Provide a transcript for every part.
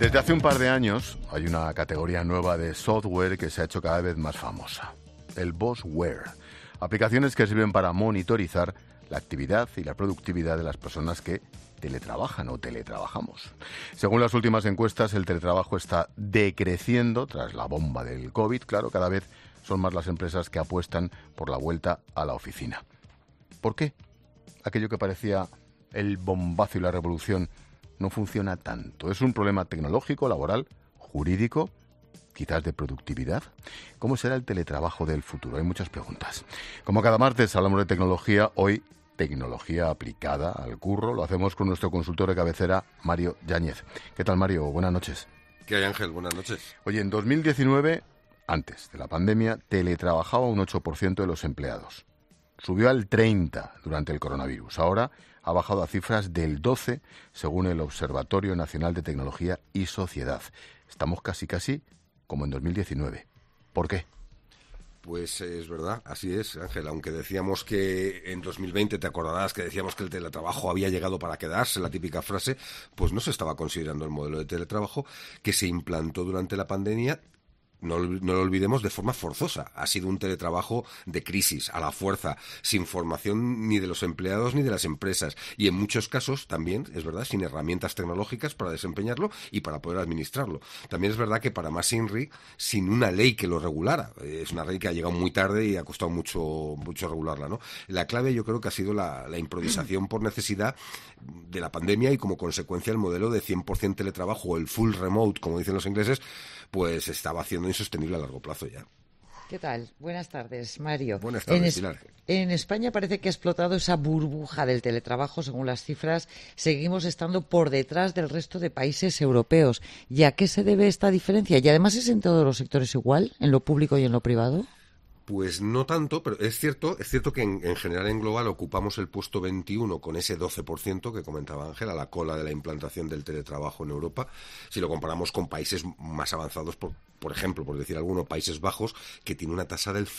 Desde hace un par de años hay una categoría nueva de software que se ha hecho cada vez más famosa, el Bossware. Aplicaciones que sirven para monitorizar la actividad y la productividad de las personas que teletrabajan o teletrabajamos. Según las últimas encuestas, el teletrabajo está decreciendo tras la bomba del COVID. Claro, cada vez son más las empresas que apuestan por la vuelta a la oficina. ¿Por qué? Aquello que parecía el bombazo y la revolución no funciona tanto. ¿Es un problema tecnológico, laboral, jurídico, quizás de productividad? ¿Cómo será el teletrabajo del futuro? Hay muchas preguntas. Como cada martes hablamos de tecnología, hoy tecnología aplicada al curro. Lo hacemos con nuestro consultor de cabecera, Mario Yáñez. ¿Qué tal, Mario? Buenas noches. ¿Qué hay, Ángel? Buenas noches. Oye, en 2019, antes de la pandemia, teletrabajaba un 8% de los empleados. Subió al 30% durante el coronavirus. Ahora ha bajado a cifras del 12%, según el Observatorio Nacional de Tecnología y Sociedad. Estamos casi como en 2019. ¿Por qué? Pues es verdad, así es, Ángel. Aunque decíamos que en 2020, te acordarás que decíamos que el teletrabajo había llegado para quedarse, la típica frase, pues no se estaba considerando el modelo de teletrabajo que se implantó durante la pandemia. No lo olvidemos, de forma forzosa. Ha sido un teletrabajo de crisis, a la fuerza, sin formación ni de los empleados ni de las empresas. Y en muchos casos también, es verdad, sin herramientas tecnológicas para desempeñarlo y para poder administrarlo. También es verdad que para más INRI, sin una ley que lo regulara. Es una ley que ha llegado muy tarde y ha costado mucho regularla, ¿no? La clave yo creo que ha sido la improvisación por necesidad de la pandemia y como consecuencia el modelo de 100% teletrabajo o el full remote, como dicen los ingleses, pues estaba haciendo insostenible a largo plazo ya. ¿Qué tal? Buenas tardes, Mario. Buenas tardes, Pilar. En España parece que ha explotado esa burbuja del teletrabajo. Según las cifras, seguimos estando por detrás del resto de países europeos. ¿Y a qué se debe esta diferencia? ¿Y además es en todos los sectores igual, en lo público y en lo privado? Pues no tanto, pero es cierto que en general, en global, ocupamos el puesto 21 con ese 12% que comentaba Ángel, a la cola de la implantación del teletrabajo en Europa. Si lo comparamos con países más avanzados, por ejemplo, por decir alguno, Países Bajos, que tiene una tasa del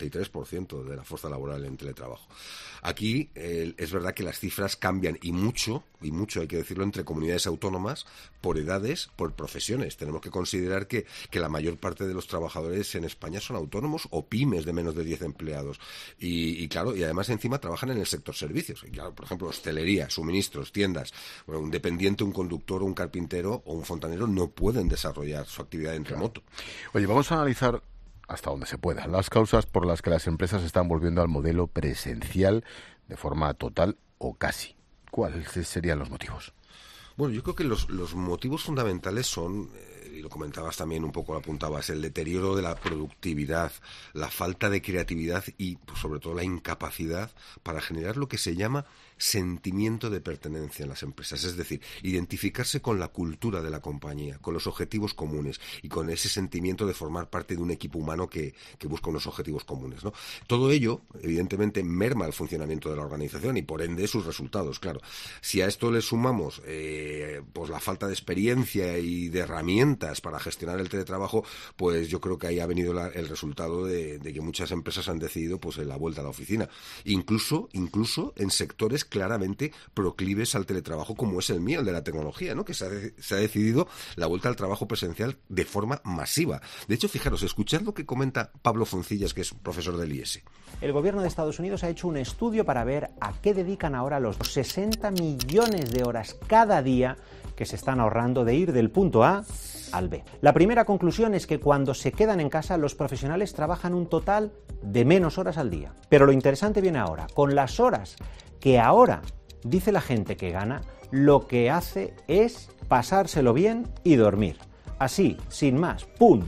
53% de la fuerza laboral en teletrabajo. Aquí es verdad que las cifras cambian y mucho hay que decirlo, entre comunidades autónomas, por edades, por profesiones. Tenemos que considerar que la mayor parte de los trabajadores en España son autónomos o pymes de menos de 10 empleados. Y claro, y además encima trabajan en el sector servicios. Y claro, por ejemplo, hostelería, suministros, tiendas. Bueno, un dependiente, un conductor, un carpintero o un fontanero no pueden desarrollar su actividad en remoto. Oye, vamos a analizar hasta donde se pueda las causas por las que las empresas están volviendo al modelo presencial de forma total o casi. ¿Cuáles serían los motivos? Bueno, yo creo que los motivos fundamentales son, y lo comentabas también un poco, lo apuntabas, el deterioro de la productividad, la falta de creatividad y, pues, sobre todo, la incapacidad para generar lo que se llama sentimiento de pertenencia en las empresas, es decir, identificarse con la cultura de la compañía, con los objetivos comunes y con ese sentimiento de formar parte de un equipo humano que busca unos objetivos comunes, ¿no? Todo ello, evidentemente, merma el funcionamiento de la organización y, por ende, sus resultados, claro. Si a esto le sumamos pues la falta de experiencia y de herramientas para gestionar el teletrabajo, pues yo creo que ahí ha venido el resultado de que muchas empresas han decidido pues la vuelta a la oficina. Incluso en sectores claramente proclives al teletrabajo, como es el mío, el de la tecnología, ¿no? Que se ha decidido la vuelta al trabajo presencial de forma masiva. De hecho, fijaros, escuchad lo que comenta Pablo Foncillas, que es profesor del IES. El gobierno de Estados Unidos ha hecho un estudio para ver a qué dedican ahora los 60 millones de horas cada día que se están ahorrando de ir del punto A al B. La primera conclusión es que cuando se quedan en casa, los profesionales trabajan un total de menos horas al día. Pero lo interesante viene ahora, con las horas que ahora dice la gente que gana, lo que hace es pasárselo bien y dormir. Así, sin más, ¡pum!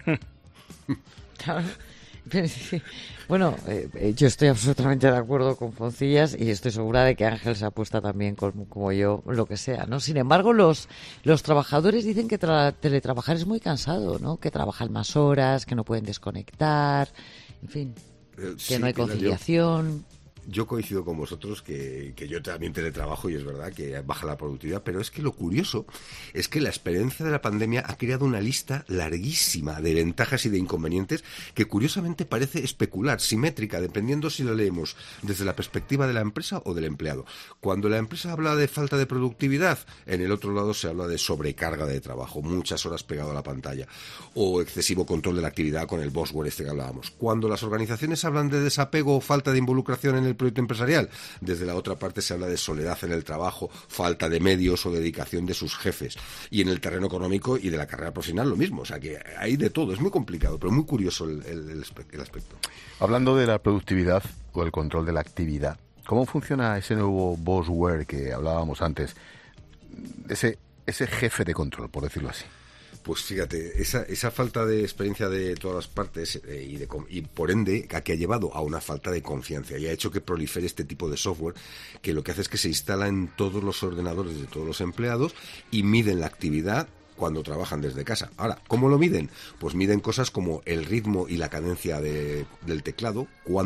Bueno, yo estoy absolutamente de acuerdo con Foncillas y estoy segura de que Ángel se apuesta también como yo, lo que sea, ¿no? Sin embargo, los trabajadores dicen que teletrabajar es muy cansado, ¿no? Que trabajan más horas, que no pueden desconectar, en fin, que no hay conciliación. yo coincido con vosotros que yo también teletrabajo y es verdad que baja la productividad, pero es que lo curioso es que la experiencia de la pandemia ha creado una lista larguísima de ventajas y de inconvenientes que curiosamente parece especular, simétrica, dependiendo si lo leemos desde la perspectiva de la empresa o del empleado. Cuando la empresa habla de falta de productividad, en el otro lado se habla de sobrecarga de trabajo, muchas horas pegado a la pantalla, o excesivo control de la actividad con el bossware este que hablábamos. Cuando las organizaciones hablan de desapego o falta de involucración en el proyecto empresarial, desde la otra parte se habla de soledad en el trabajo, falta de medios o dedicación de sus jefes. Y en el terreno económico y de la carrera profesional lo mismo, o sea que hay de todo, es muy complicado, pero muy curioso el aspecto. Hablando de la productividad o el control de la actividad, ¿cómo funciona ese nuevo bossware que hablábamos antes? Ese jefe de control, por decirlo así. Pues fíjate, esa falta de experiencia de todas las partes y por ende que ha llevado a una falta de confianza y ha hecho que prolifere este tipo de software que lo que hace es que se instala en todos los ordenadores de todos los empleados y miden la actividad cuando trabajan desde casa. Ahora, ¿cómo lo miden? Pues miden cosas como el ritmo y la cadencia del teclado,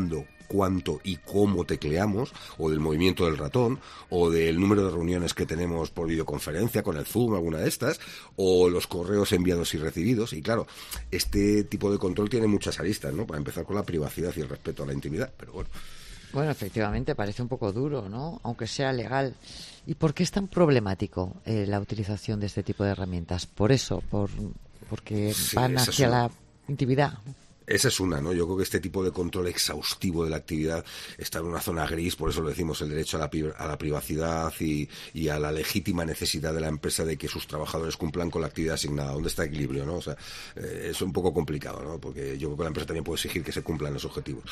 cuánto y cómo tecleamos, o del movimiento del ratón, o del número de reuniones que tenemos por videoconferencia con el Zoom, alguna de estas, o los correos enviados y recibidos. Y claro, este tipo de control tiene muchas aristas, ¿no? Para empezar con la privacidad y el respeto a la intimidad, pero bueno. Bueno, efectivamente, parece un poco duro, ¿no? Aunque sea legal. ¿Y por qué es tan problemático la utilización de este tipo de herramientas? Por eso, porque Sí, van hacia la intimidad. Esa es una, ¿no? Yo creo que este tipo de control exhaustivo de la actividad está en una zona gris, por eso lo decimos, el derecho a la privacidad y a la legítima necesidad de la empresa de que sus trabajadores cumplan con la actividad asignada. ¿Dónde está el equilibrio, no? O sea, es un poco complicado, ¿no? Porque yo creo que la empresa también puede exigir que se cumplan los objetivos.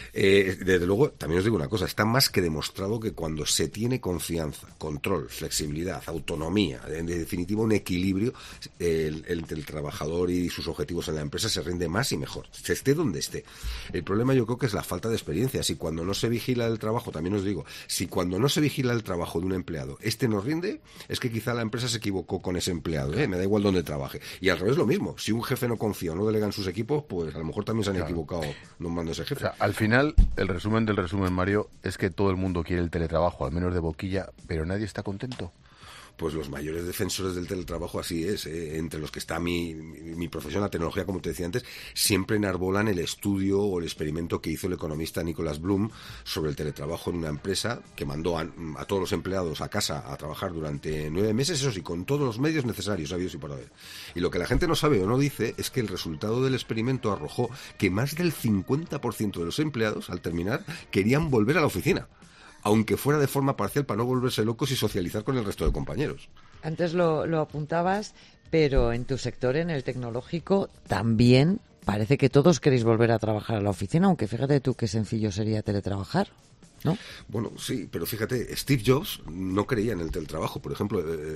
Desde luego, también os digo una cosa, está más que demostrado que cuando se tiene confianza, control, flexibilidad, autonomía, en definitiva un equilibrio entre el trabajador y sus objetivos en la empresa, se rinde más y mejor. Se esté donde esté. El problema yo creo que es la falta de experiencia. Si cuando no se vigila el trabajo, también os digo, si cuando no se vigila el trabajo de un empleado, no rinde, es que quizá la empresa se equivocó con ese empleado, me da igual dónde trabaje. Y al revés lo mismo, si un jefe no confía o no delega en sus equipos, pues a lo mejor también se han equivocado nombrando ese jefe. O sea, al final, el resumen del resumen, Mario, es que todo el mundo quiere el teletrabajo, al menos de boquilla, pero nadie está contento. Pues los mayores defensores del teletrabajo así es, entre los que está mi profesión, la tecnología, como te decía antes, siempre enarbolan el estudio o el experimento que hizo el economista Nicholas Bloom sobre el teletrabajo en una empresa que mandó a todos los empleados a casa a trabajar durante 9 meses, eso sí, con todos los medios necesarios, habidos y por haber. Y lo que la gente no sabe o no dice es que el resultado del experimento arrojó que más del 50% de los empleados, al terminar, querían volver a la oficina, aunque fuera de forma parcial para no volverse locos y socializar con el resto de compañeros. Antes lo apuntabas, pero en tu sector, en el tecnológico, también parece que todos queréis volver a trabajar a la oficina, aunque fíjate tú qué sencillo sería teletrabajar, ¿no? Bueno, sí, pero fíjate, Steve Jobs no creía en el teletrabajo, por ejemplo,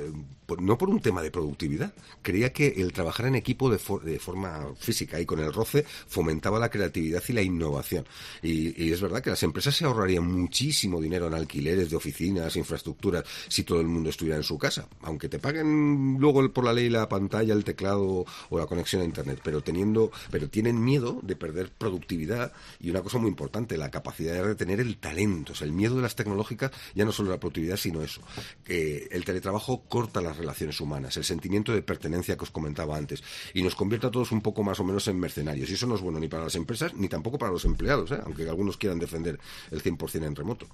no por un tema de productividad, creía que el trabajar en equipo de forma física y con el roce fomentaba la creatividad y la innovación. Y es verdad que las empresas se ahorrarían muchísimo dinero en alquileres de oficinas, infraestructuras, si todo el mundo estuviera en su casa, aunque te paguen luego por la ley la pantalla, el teclado o la conexión a internet, pero tienen miedo de perder productividad y una cosa muy importante, la capacidad de retener el talento. O sea, el miedo de las tecnológicas ya no solo la productividad, sino eso. El teletrabajo corta las relaciones humanas, el sentimiento de pertenencia que os comentaba antes, y nos convierte a todos un poco más o menos en mercenarios. Y eso no es bueno ni para las empresas, ni tampoco para los empleados, aunque algunos quieran defender el 100% en remoto.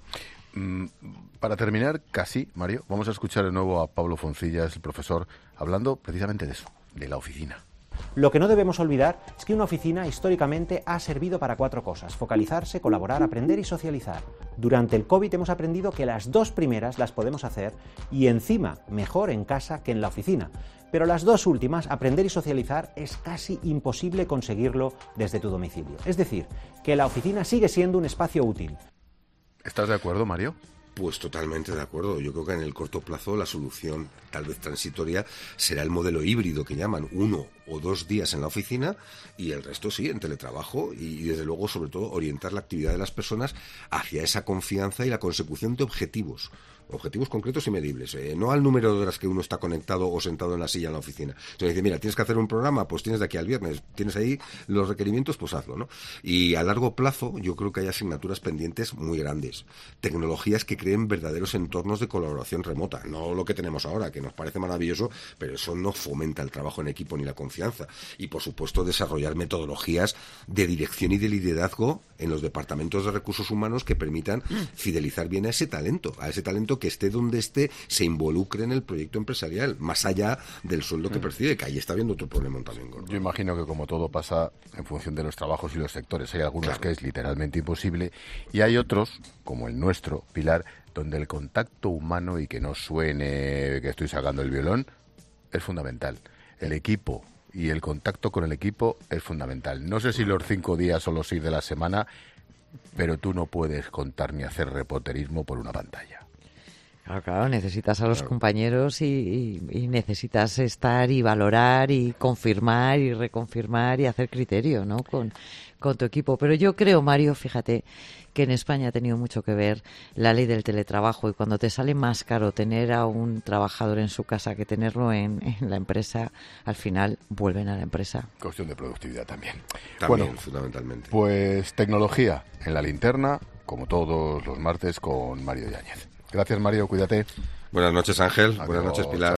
Para terminar, casi, Mario, vamos a escuchar de nuevo a Pablo Foncillas, el profesor, hablando precisamente de eso, de la oficina. Lo que no debemos olvidar es que una oficina históricamente ha servido para 4 cosas: focalizarse, colaborar, aprender y socializar. Durante el COVID hemos aprendido que las 2 primeras las podemos hacer y encima mejor en casa que en la oficina. Pero las 2 últimas, aprender y socializar, es casi imposible conseguirlo desde tu domicilio. Es decir, que la oficina sigue siendo un espacio útil. ¿Estás de acuerdo, Mario? Pues totalmente de acuerdo. Yo creo que en el corto plazo la solución, tal vez transitoria, será el modelo híbrido que llaman, 1 o 2 días en la oficina y el resto sí, en teletrabajo y desde luego, sobre todo, orientar la actividad de las personas hacia esa confianza y la consecución de objetivos concretos y medibles, no al número de horas que uno está conectado o sentado en la silla en la oficina. Entonces dice, mira, tienes que hacer un programa, pues tienes de aquí al viernes, tienes ahí los requerimientos, pues hazlo, ¿no? Y a largo plazo yo creo que hay asignaturas pendientes muy grandes, tecnologías que creen verdaderos entornos de colaboración remota, no lo que tenemos ahora, que nos parece maravilloso, pero eso no fomenta el trabajo en equipo ni la confianza. Y por supuesto desarrollar metodologías de dirección y de liderazgo en los departamentos de recursos humanos que permitan fidelizar bien a ese talento que esté donde esté, se involucre en el proyecto empresarial, más allá del sueldo que percibe, que ahí está habiendo otro problema también. Gordo. Yo imagino que como todo pasa en función de los trabajos y los sectores, hay algunos que es literalmente imposible y hay otros, como el nuestro, Pilar, donde el contacto humano y que no suene que estoy sacando el violón, es fundamental. El equipo y el contacto con el equipo es fundamental. No sé si los 5 días o los 6 de la semana, pero tú no puedes contar ni hacer reporterismo por una pantalla. Claro, necesitas a los compañeros y necesitas estar y valorar y confirmar y reconfirmar y hacer criterio, ¿no? Con tu equipo. Pero yo creo, Mario, fíjate, que en España ha tenido mucho que ver la ley del teletrabajo y cuando te sale más caro tener a un trabajador en su casa que tenerlo en la empresa, al final vuelven a la empresa. Cuestión de productividad también. Bueno, fundamentalmente. Pues tecnología en la linterna, como todos los martes con Mario Yáñez. Gracias, Mario, cuídate. Buenas noches, Ángel. Buenas noches, Pilar.